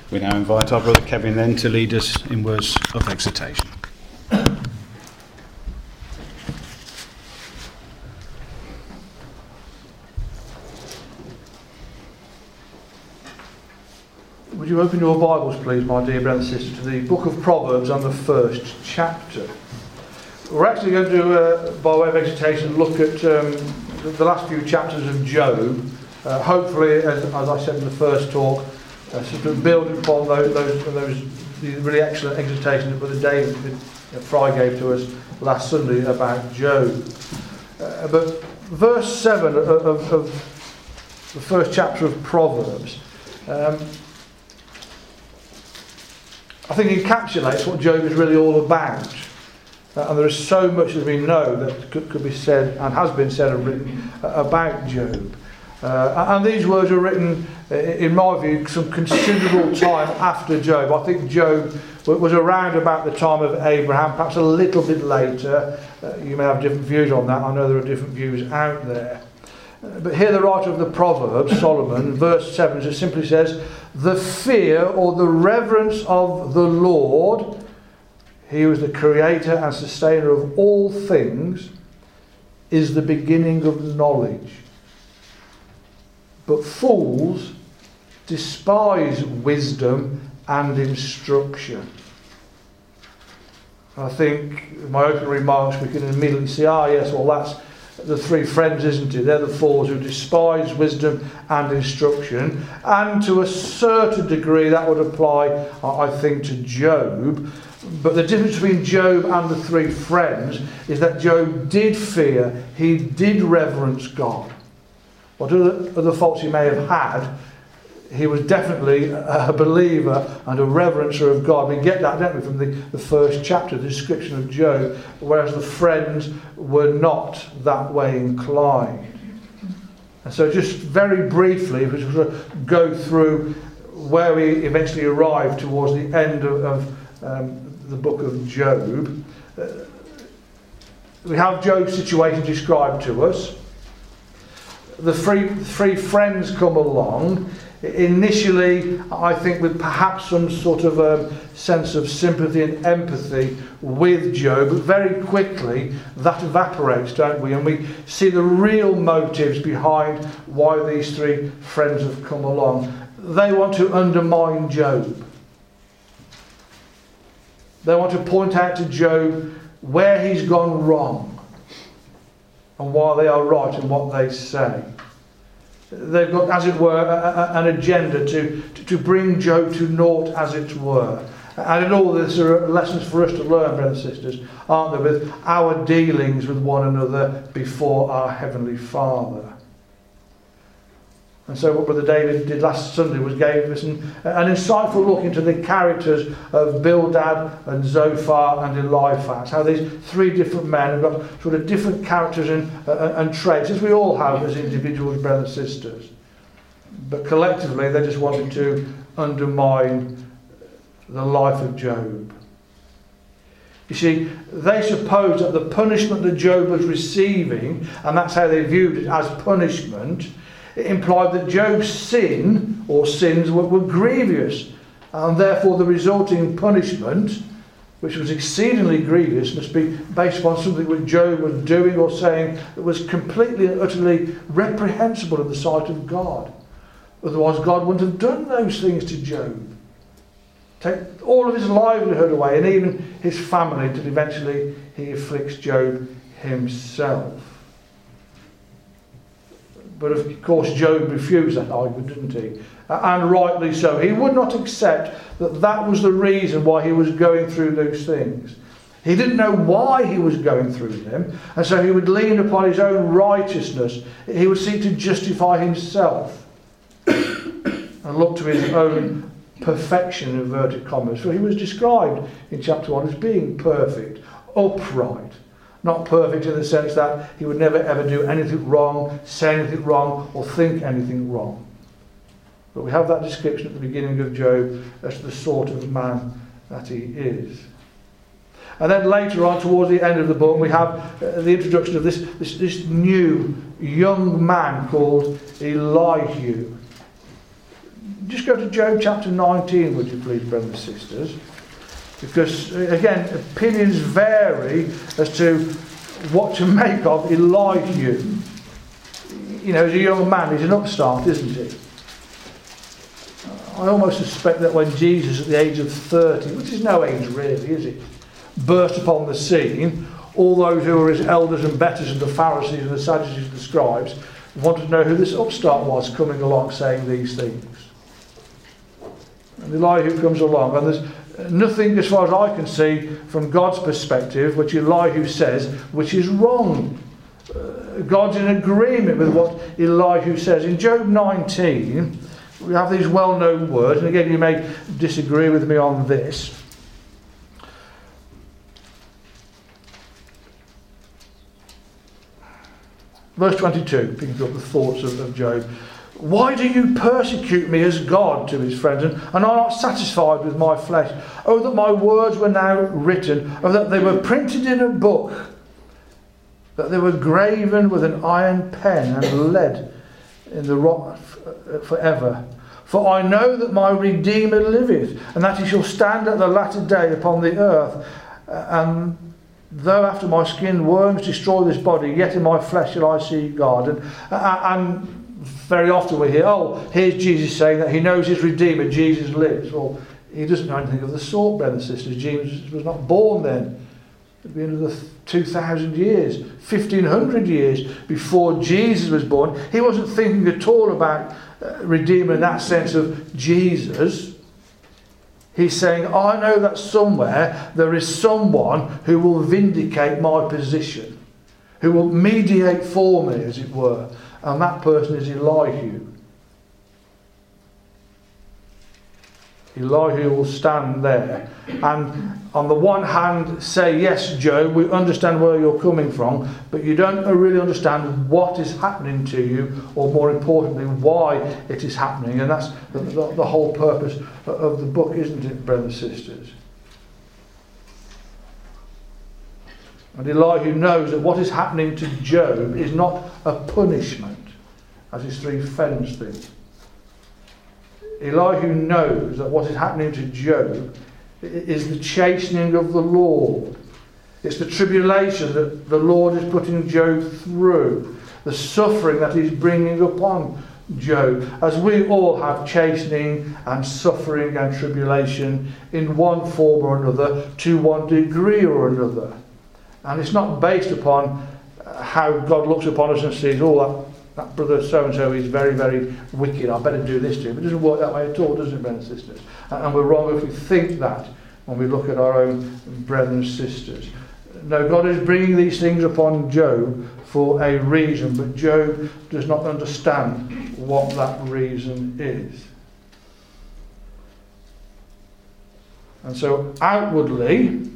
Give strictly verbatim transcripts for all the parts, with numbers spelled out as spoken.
We now invite our brother Kevin then to lead us in words of exhortation. Would you open your Bibles, please, my dear brothers and sisters, to the book of Proverbs and the first chapter. We're actually going to, uh, by way of exhortation, look at um, the, the last few chapters of Job. Uh, hopefully, as, as I said in the first talk, uh, sort of building upon those, those, those the really excellent exhortation that Brother David uh, Fry gave to us last Sunday about Job. Uh, but verse seven of, of, of the first chapter of Proverbs, um, I think encapsulates what Job is really all about. Uh, and there is so much that we know that could, could be said and has been said and written uh, about Job. Uh, and these words are written, uh, in my view, some considerable time after Job. I think Job was around about the time of Abraham, perhaps a little bit later. Uh, you may have different views on that. I know there are different views out there. Uh, but here the writer of the Proverbs, Solomon, verse seven, just simply says, "The fear or the reverence of the Lord, he who is the creator and sustainer of all things, is the beginning of knowledge. But fools despise wisdom and instruction." I think in my opening remarks we can immediately see, ah yes, well that's the three friends, isn't it? They're the fools who despise wisdom and instruction. And to a certain degree that would apply, I think, to Job. But the difference between Job and the three friends is that Job did fear, he did reverence God. Whatever other faults he may have had, he was definitely a believer and a reverencer of God. We get that, don't we, from the, the first chapter, the description of Job, whereas the friends were not that way inclined. And so just very briefly, if we sort of go through where we eventually arrive towards the end of, of um, the book of Job, uh, we have Job's situation described to us. The three, three friends come along, initially I think with perhaps some sort of a sense of sympathy and empathy with Job, but very quickly that evaporates, don't we? And we see the real motives behind why these three friends have come along. They want to undermine Job. They want to point out to Job where he's gone wrong and why they are right in what they say. They've got, as it were, a, a, an agenda to, to, to bring Job to naught, as it were. And in all this, there are lessons for us to learn, brothers and sisters, aren't there, with our dealings with one another before our Heavenly Father. And so what Brother David did last Sunday was gave us an, an insightful look into the characters of Bildad and Zophar and Eliphaz. How these three different men have got sort of different characters and, uh, and traits, as we all have as individuals, brothers and sisters. But collectively they just wanted to undermine the life of Job. You see, they supposed that the punishment that Job was receiving, and that's how they viewed it, as punishment, it implied that Job's sin or sins were, were grievous, and therefore the resulting punishment, which was exceedingly grievous, must be based upon something that Job was doing or saying that was completely and utterly reprehensible in the sight of God. Otherwise God wouldn't have done those things to Job. Take all of his livelihood away, and even his family, until eventually he afflicts Job himself. But of course Job refused that argument, didn't he? And rightly so. He would not accept that that was the reason why he was going through those things. He didn't know why he was going through them, and so he would lean upon his own righteousness. He would seek to justify himself and look to his own perfection, in inverted commas. For he was described in chapter one as being perfect, upright. Not perfect in the sense that he would never ever do anything wrong, say anything wrong, or think anything wrong. But we have that description at the beginning of Job as the sort of man that he is. And then later on, towards the end of the book, we have uh, the introduction of this, this, this new young man called Elihu. just go to Job chapter nineteen, would you please, brothers and sisters? Because, again, opinions vary as to what to make of Elihu. You know, as a young man, he's an upstart, isn't he? I almost suspect that when Jesus, at the age of thirty, which is no age really, is it, burst upon the scene, all those who were his elders and betters and the Pharisees and the Sadducees and the scribes wanted to know who this upstart was coming along saying these things. And Elihu comes along, and there's nothing, as far as I can see, from God's perspective, which Elihu says, which is wrong. Uh, God's in agreement with what Elihu says. In Job nineteen, we have these well-known words, and again, you may disagree with me on this. Verse twenty-two, picking up the thoughts of, of Job. Why do you persecute me as God, to his friends, and, and are not satisfied with my flesh? Oh, that my words were now written, oh, that they were printed in a book, that they were graven with an iron pen and lead in the rock forever. For I know that my Redeemer liveth, and that he shall stand at the latter day upon the earth. And though after my skin worms destroy this body, yet in my flesh shall I see God. And, and very often we hear, oh, here's Jesus saying that he knows his Redeemer, Jesus lives. Well, he doesn't know anything of the sort, brothers and sisters. Jesus was not born then. It'd be another two thousand years, fifteen hundred years before Jesus was born. He wasn't thinking at all about uh, Redeemer in that sense of Jesus. He's saying, I know that somewhere there is someone who will vindicate my position, who will mediate for me, as it were. And that person is Elihu. Elihu will stand there and on the one hand say, yes, Job, we understand where you're coming from, but you don't really understand what is happening to you, or more importantly, why it is happening. And that's the, the, the whole purpose of the book, isn't it, brothers and sisters? And Elihu knows that what is happening to Job is not a punishment, as his three friends think. Elihu knows that what is happening to Job is the chastening of the Lord. It's the tribulation that the Lord is putting Job through, the suffering that he's bringing upon Job, as we all have chastening and suffering and tribulation in one form or another, to one degree or another. And it's not based upon how God looks upon us and sees, oh, that That brother so-and-so is very, very wicked, I better do this to him. It doesn't work that way at all, does it, brothers and sisters? And we're wrong if we think that when we look at our own brethren and sisters. No, God is bringing these things upon Job for a reason, but Job does not understand what that reason is. And so outwardly,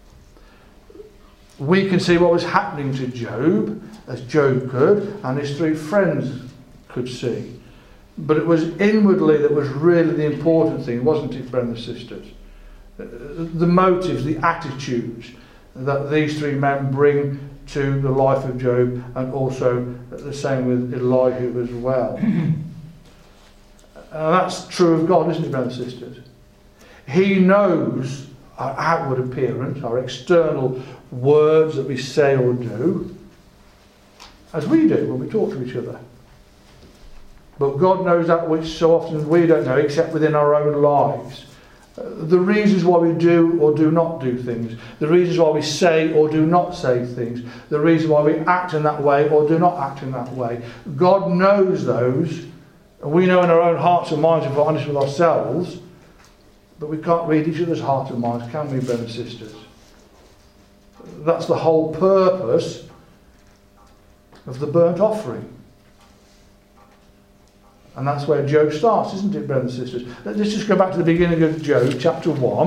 we can see what was happening to Job, as Job could, and his three friends could see. But it was inwardly that was really the important thing, wasn't it, brothers and sisters? The motives, the attitudes that these three men bring to the life of Job, and also the same with Elihu as well. And that's true of God, isn't it, brothers and sisters? He knows our outward appearance, our external words that we say or do, as we do when we talk to each other. But God knows that which so often we don't know, except within our own lives. Uh, the reasons why we do or do not do things, the reasons why we say or do not say things, the reason why we act in that way or do not act in that way. God knows those, and we know in our own hearts and minds if we're honest with ourselves, but we can't read each other's hearts and minds, can we, brothers and sisters? That's the whole purpose of the burnt offering. And that's where Job starts, isn't it, brothers and sisters? Let's just go back to the beginning of Job, chapter one.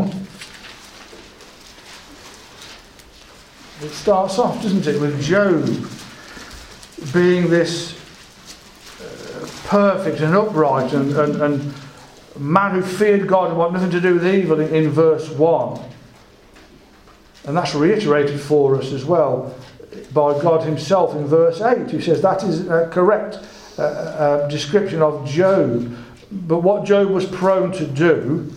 It starts off, doesn't it, with Job being this uh, perfect and upright and, and, and man who feared God and wanted nothing to do with evil in, in verse one. And that's reiterated for us as well by God himself in verse eight. He says that is a correct uh, uh, description of Job. But what Job was prone to do,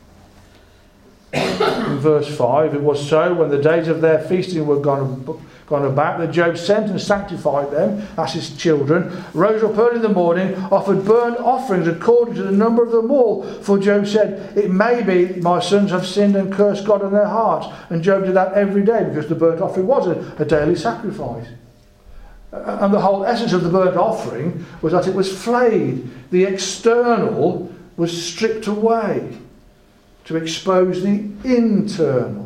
in verse five, it was so when the days of their feasting were gone, gone about that Job sent and sanctified them, as his children, rose up early in the morning, offered burnt offerings according to the number of them all. For Job said, it may be my sons have sinned and cursed God in their hearts. And Job did that every day because the burnt offering was a, a daily sacrifice. And the whole essence of the burnt offering was that it was flayed. The external was stripped away to expose the internal.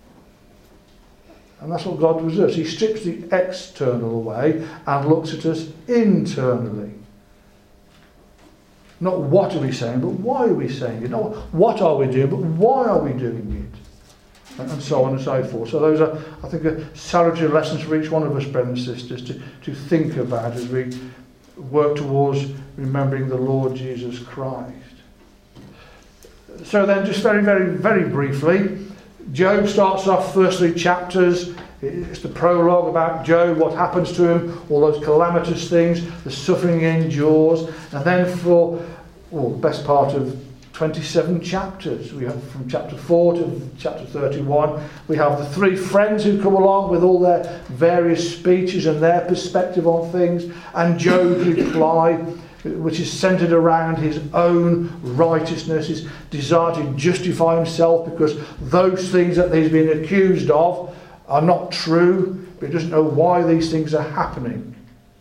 And that's what God does. He strips the external away and looks at us internally. Not what are we saying, but why are we saying it. Not what are we doing, but why are we doing it. And so on and so forth. So those are, I think, are salutary lessons for each one of us, brothers and sisters, to, to think about as we work towards remembering the Lord Jesus Christ. So then, just very, very, very briefly, Job starts off first three chapters. It's the prologue about Job, what happens to him, all those calamitous things, the suffering he endures. And then for well, the best part of twenty-seven chapters, we have from chapter four to chapter thirty-one, we have the three friends who come along with all their various speeches and their perspective on things, and Job's reply, which is centered around his own righteousness, his desire to justify himself because those things that he's been accused of are not true, but he doesn't know why these things are happening.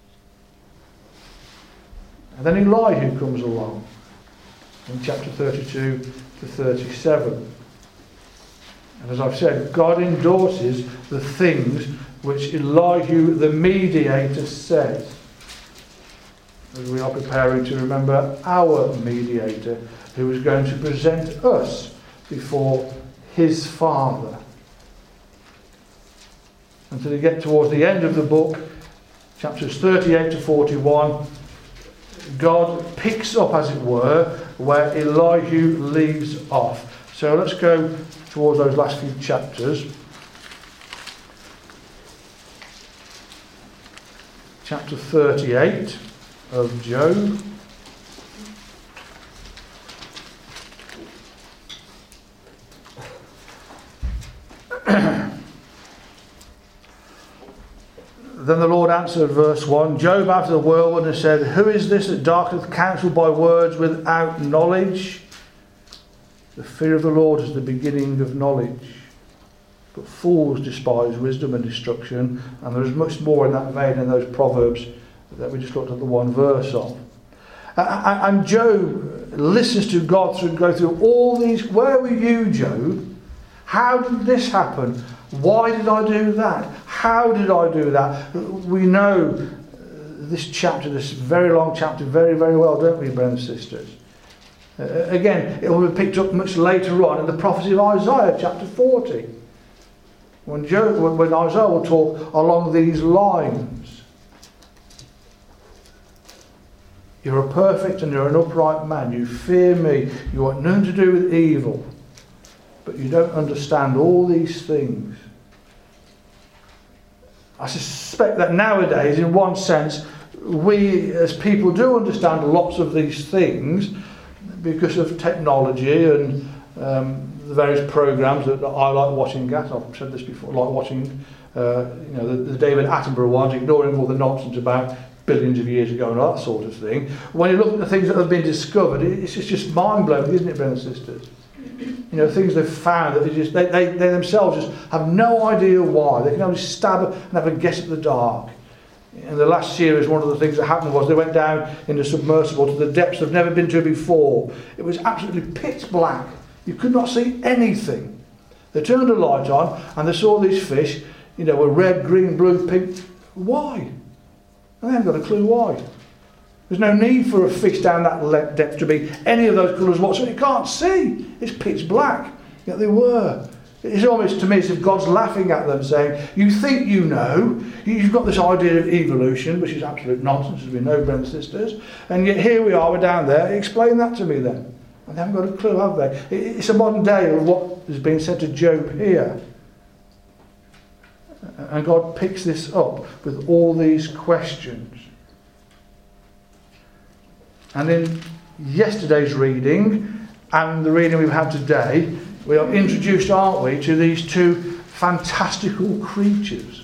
And then Elihu comes along in chapter thirty-two to thirty-seven. And as I've said, God endorses the things which Elihu the mediator says. As we are preparing to remember our mediator, who is going to present us before his Father. Until you get towards the end of the book, chapters thirty-eight to forty-one, God picks up, as it were, where Elihu leaves off. So let's go towards those last few chapters. Chapter thirty-eight of Job. Then the Lord answered, verse one, Job after the whirlwind and said, who is this that darkeneth counsel by words without knowledge? The fear of the Lord is the beginning of knowledge. But fools despise wisdom and destruction. And there is much more in that vein in those Proverbs that we just looked at the one verse of. And Job listens to God through, go through all these. Where were you, Job? How did this happen? Why did I do that? How did I do that? We know this chapter, this very long chapter, very, very well, don't we, brothers and sisters? Uh, again, it will be picked up much later on in the prophecy of Isaiah, chapter forty. When, Job, when Isaiah will talk along these lines. You're a perfect and you're an upright man. You fear me. You want nothing to do with evil. But you don't understand all these things. I suspect that nowadays, in one sense, we as people do understand lots of these things because of technology and um, the various programs that I like watching. I've said this before, like watching uh, you know, the, the David Attenborough ones, ignoring all the nonsense about billions of years ago and all that sort of thing. When you look at the things that have been discovered, it's just, just mind-blowing, isn't it, brothers and sisters? You know, things they've found that they just they, they, they themselves just have no idea why. They can only stab and have a guess at the dark. In the last series, one of the things that happened was they went down in a submersible to the depths they've never been to before. It was absolutely pitch black. You could not see anything. They turned a light on and they saw these fish, you know, were red, green, blue, pink. Why? And they haven't got a clue why. There's no need for a fish down that depth to be any of those colours whatsoever. You can't see. It's pitch black. Yet they were. It's almost to me as if God's laughing at them, saying, you think you know, you've got this idea of evolution, which is absolute nonsense, as we know, brothers and sisters, and yet here we are, we're down there. Explain that to me then. And they haven't got a clue, have they? It's a modern day of what is being said to Job here. And God picks this up with all these questions. And in yesterday's reading and the reading we've had today, we are introduced, aren't we, to these two fantastical creatures.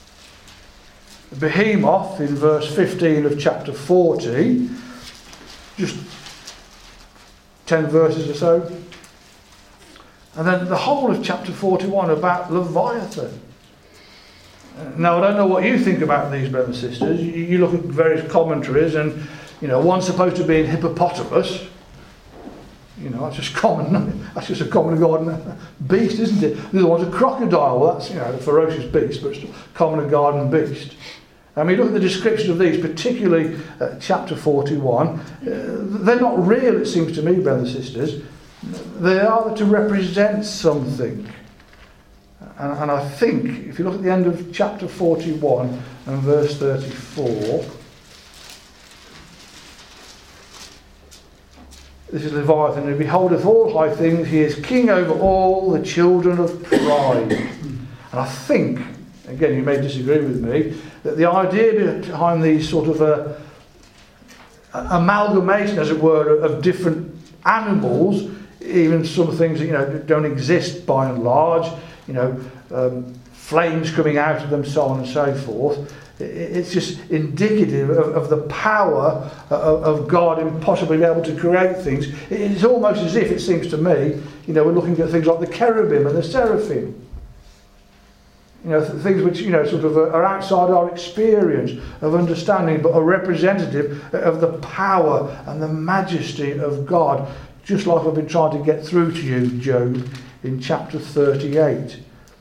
Behemoth in verse fifteen of chapter forty, just ten verses or so. And then the whole of chapter forty-one about Leviathan. Now, I don't know what you think about these, brothers and sisters. You, you look at various commentaries and, you know, one's supposed to be in hippopotamus. You know, that's just common. That's just a common garden beast, isn't it? The other one's a crocodile. Well, that's, you know, a ferocious beast, but it's a common garden beast. I mean, look at the description of these, particularly uh, chapter forty-one. Uh, they're not real, it seems to me, brothers and sisters. They are to represent something. And, and I think, if you look at the end of chapter forty-one and verse thirty-four, this is Leviathan, who beholdeth all high things, he is king over all the children of pride. And I think, again, you may disagree with me, that the idea behind these sort of uh, amalgamation, as it were, of different animals, even some things that, you know, don't exist by and large, you know, um, flames coming out of them, so on and so forth. It's just indicative of, of the power of, of God in possibly being able to create things. It's almost as if, it seems to me, you know, we're looking at things like the cherubim and the seraphim. You know, th- things which, you know, sort of are outside our experience of understanding, but are representative of the power and the majesty of God. Just like I've been trying to get through to you, Job, in chapter thirty-eight.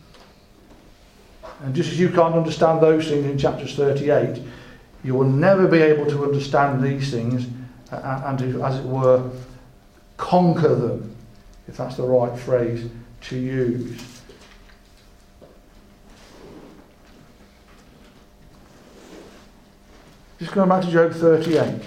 And just as you can't understand those things in chapter thirty-eight, you will never be able to understand these things and, to, as it were, conquer them, if that's the right phrase to use. Just going back to Job thirty-eight.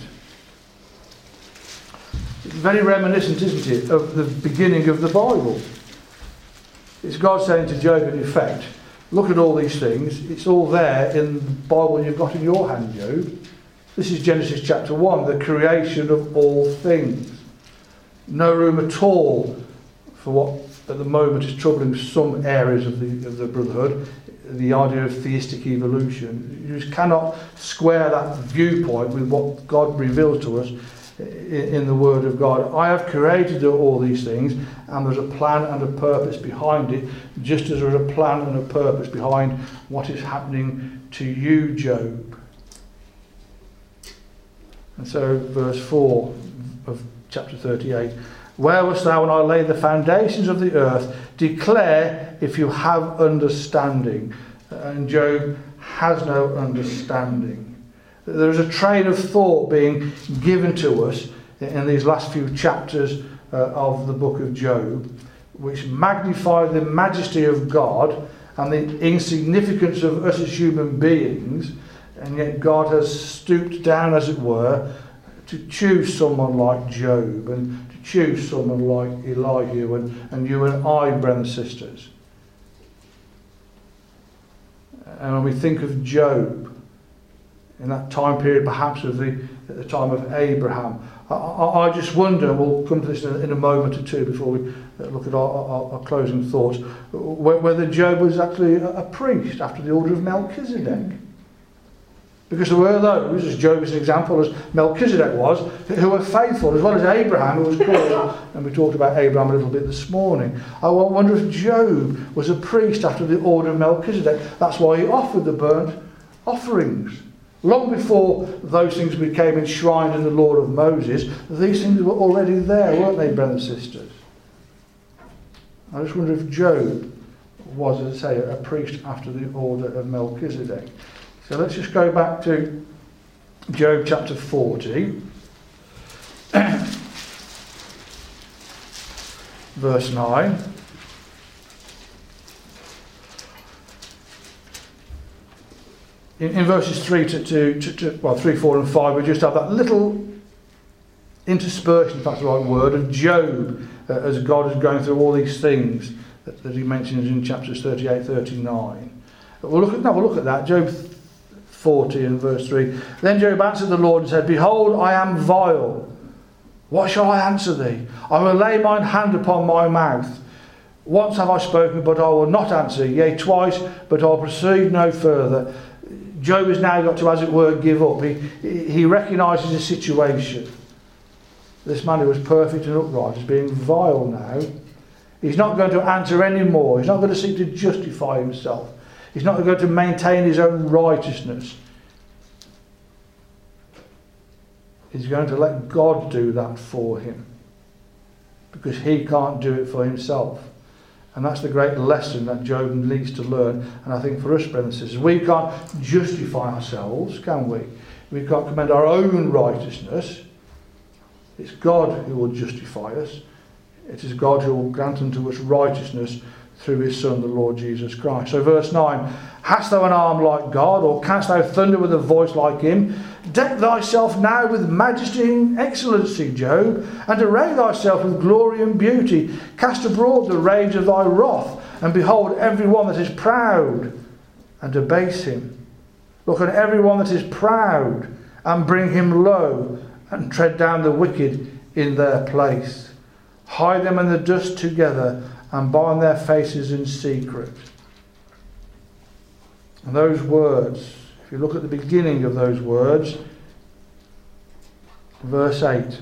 It's very reminiscent, isn't it, of the beginning of the Bible. It's God saying to Job, in effect, look at all these things. It's all there in the Bible you've got in your hand, Job. This is Genesis chapter one, the creation of all things. No room at all for what at the moment is troubling some areas of the, of the Brotherhood, the idea of theistic evolution. You just cannot square that viewpoint with what God reveals to us in the Word of God. I have created all these things, and there's a plan and a purpose behind it, just as there's a plan and a purpose behind what is happening to you, Job. And so verse four of chapter thirty-eight, where wast thou when I laid the foundations of the earth? Declare if you have understanding. And Job has no understanding. There is a train of thought being given to us in these last few chapters uh, of the book of Job, which magnify the majesty of God and the insignificance of us as human beings, and yet God has stooped down, as it were, to choose someone like Job and to choose someone like Elihu and, and you and I, brothers and sisters. And when we think of Job, in that time period perhaps of the at the time of Abraham, I, I, I just wonder, and we'll come to this in a, in a moment or two before we look at our, our, our closing thoughts, whether Job was actually a, a priest after the order of Melchizedek. Because there were those, as Job is an example, as Melchizedek was, who were faithful, as well as Abraham, who was called, and we talked about Abraham a little bit this morning. I wonder if Job was a priest after the order of Melchizedek. That's why he offered the burnt offerings. Long before those things became enshrined in the law of Moses, these things were already there, weren't they, brothers and sisters? I just wonder if Job was, as I say, a priest after the order of Melchizedek. So let's just go back to Job chapter forty, verse nine. In, in verses three to, to, to, to well, three, four, and five, we just have that little interspersion, if that's the right word, of Job uh, as God is going through all these things that, that he mentions in chapters thirty-eight, thirty-nine. But we'll look at now. We'll look at that. Job forty and verse three. Then Job answered the Lord and said, behold, I am vile. What shall I answer thee? I will lay mine hand upon my mouth. Once have I spoken, but I will not answer. Yea, twice, but I'll proceed no further. Job has now got to, as it were, give up. He, he recognises his situation. This man who was perfect and upright is being vile now. He's not going to answer any more. He's not going to seek to justify himself. He's not going to maintain his own righteousness. He's going to let God do that for him, because he can't do it for himself. And that's the great lesson that Job needs to learn. And I think for us, brothers and sisters, we can't justify ourselves, can we? We can't commend our own righteousness. It's God who will justify us. It is God who will grant unto us righteousness through his Son, the Lord Jesus Christ. So verse nine, hast thou an arm like God, or canst thou thunder with a voice like him? Deck thyself now with majesty and excellency, Job, and array thyself with glory and beauty. Cast abroad the rage of thy wrath, and behold every one that is proud, and debase him. Look on every one that is proud, and bring him low, and tread down the wicked in their place. Hide them in the dust together, and bind their faces in secret. And those words, if you look at the beginning of those words, verse eight,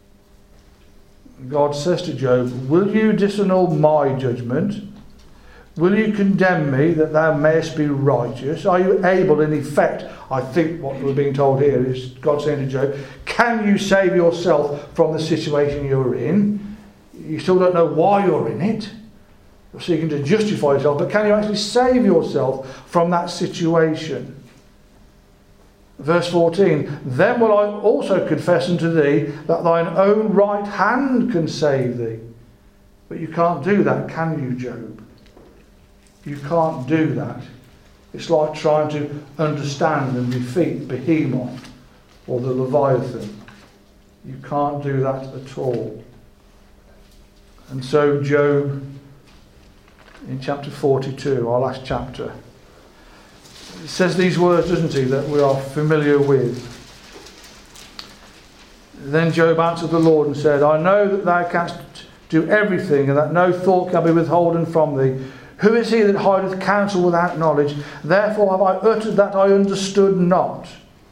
God says to Job, will you disannul my judgment? Will you condemn me that thou mayest be righteous? Are you able, in effect, I think what we're being told here is God saying to Job, can you save yourself from the situation you're in? You still don't know why you're in it. You're seeking to justify yourself, but can you actually save yourself from that situation? Verse fourteen, then will I also confess unto thee that thine own right hand can save thee. But you can't do that, can you, Job? You can't do that. It's like trying to understand and defeat Behemoth or the Leviathan. You can't do that at all. And so Job, in chapter forty-two, our last chapter, says these words, doesn't he, that we are familiar with. Then Job answered the Lord and said, I know that thou canst do everything, and that no thought can be withholden from thee. Who is he that hideth counsel without knowledge? Therefore have I uttered that I understood not.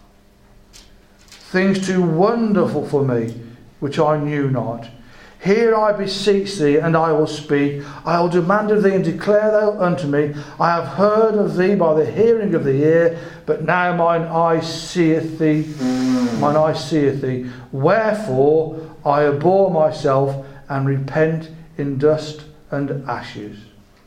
Things too wonderful for me, which I knew not. Hear, I beseech thee, and I will speak. I will demand of thee, and declare thou unto me. I have heard of thee by the hearing of the ear, but now mine eye seeth thee. Mine eye seeth thee. Wherefore I abhor myself, and repent in dust and ashes.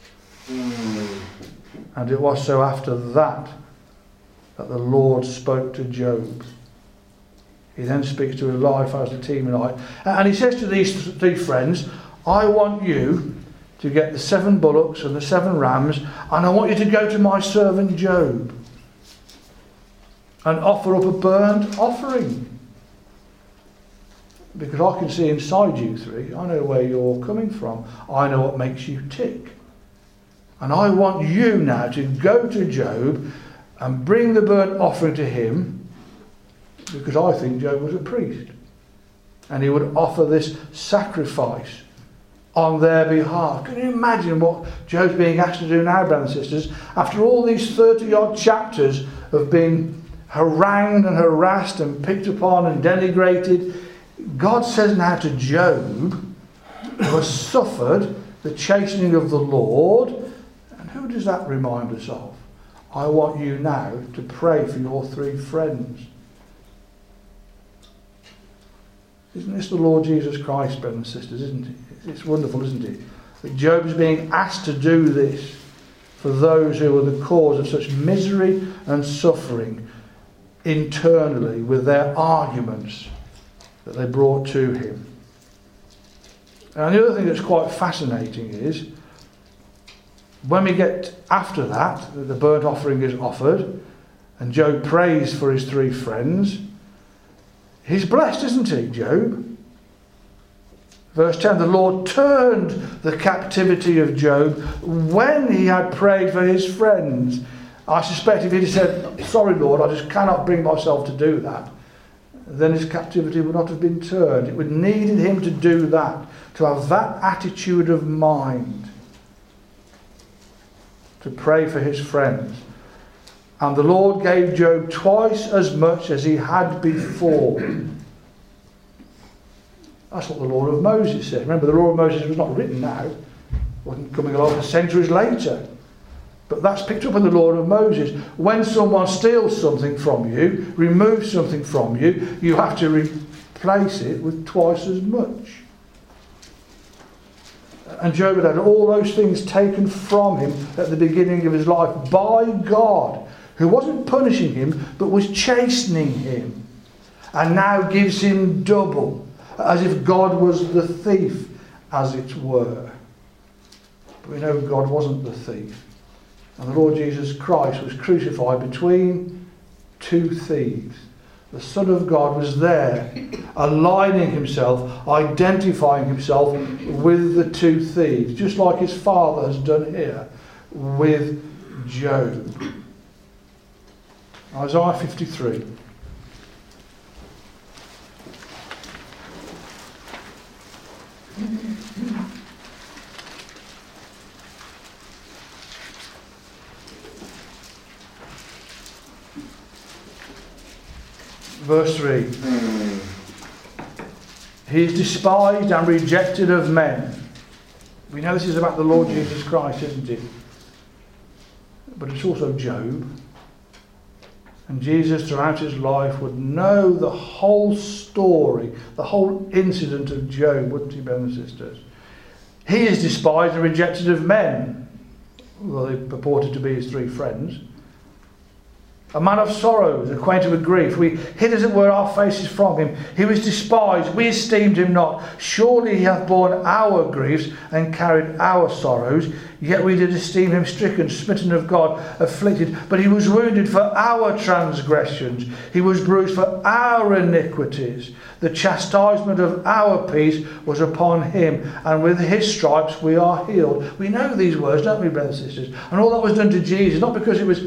And it was so after that that the Lord spoke to Job. He then speaks to Eliphaz the Temanite, and he says to these three friends, I want you to get the seven bullocks and the seven rams, and I want you to go to my servant Job and offer up a burnt offering. Because I can see inside you three. I know where you're coming from. I know what makes you tick. And I want you now to go to Job and bring the burnt offering to him, because I think Job was a priest. And he would offer this sacrifice on their behalf. Can you imagine what Job's being asked to do now, brothers and sisters? After all these thirty odd chapters of being harangued and harassed and picked upon and denigrated, God says now to Job, who has suffered the chastening of the Lord. And who does that remind us of? I want you now to pray for your three friends. Isn't this the Lord Jesus Christ, brothers and sisters, isn't it? It's wonderful, isn't it? That Job is being asked to do this for those who are the cause of such misery and suffering internally with their arguments that they brought to him. And the other thing that's quite fascinating is, when we get after that, the burnt offering is offered, and Job prays for his three friends, he's blessed, isn't he, Job? Verse ten, the Lord turned the captivity of Job when he had prayed for his friends. I suspect if he'd said, sorry Lord, I just cannot bring myself to do that, then his captivity would not have been turned. It would needed him to do that, to have that attitude of mind, to pray for his friends. And the Lord gave Job twice as much as he had before. That's what the law of Moses said. Remember, the law of Moses was not written now. It wasn't coming along centuries later. But that's picked up in the law of Moses. When someone steals something from you, removes something from you, you have to replace it with twice as much. And Job had had all those things taken from him at the beginning of his life by God, who wasn't punishing him, but was chastening him. And now gives him double, as if God was the thief, as it were. But we know God wasn't the thief. And the Lord Jesus Christ was crucified between two thieves. The Son of God was there, aligning himself, identifying himself with the two thieves, just like his Father has done here with Job. Isaiah fifty-three. Verse three. He is despised and rejected of men. We know this is about the Lord Jesus Christ, isn't it? But it's also Job. And Jesus, throughout his life, would know the whole story, the whole incident of Job, wouldn't he, brothers and sisters? He is despised and rejected of men. Well, they purported to be his three friends. A man of sorrows, acquainted with grief. We hid as it were our faces from him. He was despised, we esteemed him not. Surely he hath borne our griefs and carried our sorrows. Yet we did esteem him stricken, smitten of God, afflicted. But he was wounded for our transgressions. He was bruised for our iniquities. The chastisement of our peace was upon him, and with his stripes we are healed. We know these words, don't we, brothers and sisters? And all that was done to Jesus, not because it was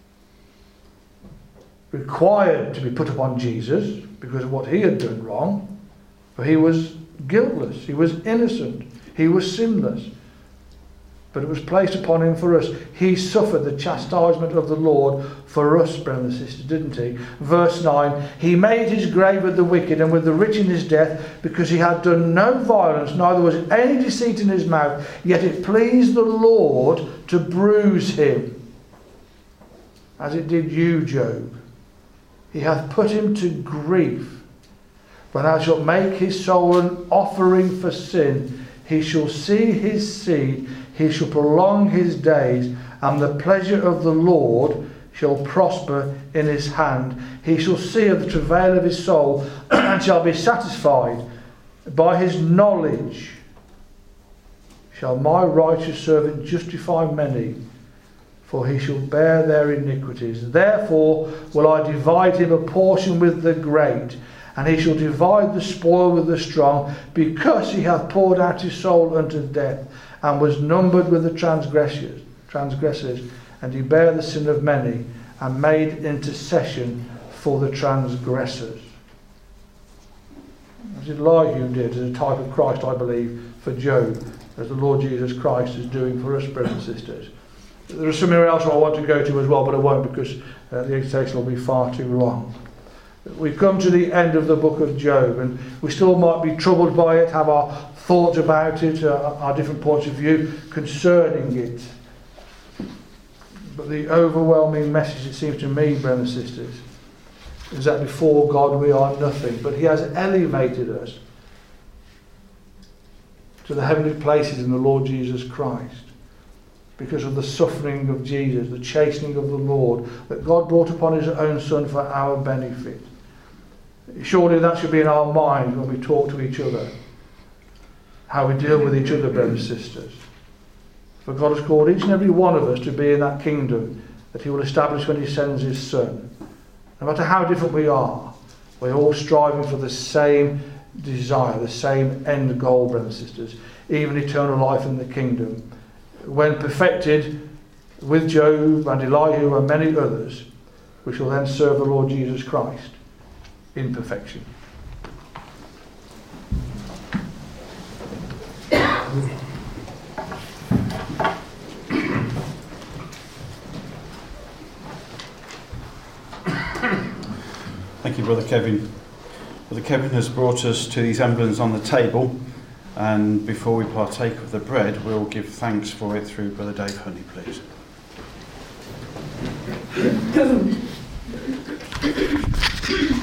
required to be put upon Jesus because of what he had done wrong, for he was guiltless, he was innocent, he was sinless, but it was placed upon him for us. He suffered the chastisement of the Lord for us, brothers and sisters, didn't he? Verse nine, he made his grave with the wicked and with the rich in his death, because he had done no violence, neither was any deceit in his mouth, yet it pleased the Lord to bruise him, as it did you, Job. He hath put him to grief. When thou shalt make his soul an offering for sin, he shall see his seed, he shall prolong his days, and the pleasure of the Lord shall prosper in his hand. He shall see of the travail of his soul, and shall be satisfied. By his knowledge shall my righteous servant justify many, for he shall bear their iniquities. Therefore will I divide him a portion with the great, and he shall divide the spoil with the strong, because he hath poured out his soul unto death, and was numbered with the transgressors, transgressors, and he bare the sin of many, and made intercession for the transgressors. As Elihu did, as a type of Christ, I believe, for Job, as the Lord Jesus Christ is doing for us, brothers and sisters. There is somewhere else I want to go to as well, but I won't, because uh, the exhortation will be far too long. We've come to the end of the book of Job, and we still might be troubled by it, have our thoughts about it, uh, our different points of view concerning it. But the overwhelming message, it seems to me, brothers and sisters, is that before God we are nothing, but he has elevated us to the heavenly places in the Lord Jesus Christ, because of the suffering of Jesus, the chastening of the Lord, that God brought upon his own Son for our benefit. Surely that should be in our mind when we talk to each other, how we deal with each other, brothers and sisters. For God has called each and every one of us to be in that kingdom that he will establish when he sends his Son. No matter how different we are, we're all striving for the same desire, the same end goal, brothers and sisters, even eternal life in the kingdom. When perfected with Job and Elihu and many others, we shall then serve the Lord Jesus Christ in perfection. Thank you, Brother Kevin. Brother Kevin has brought us to these emblems on the table, and before we partake of the bread, we'll give thanks for it through Brother Dave Honey, please.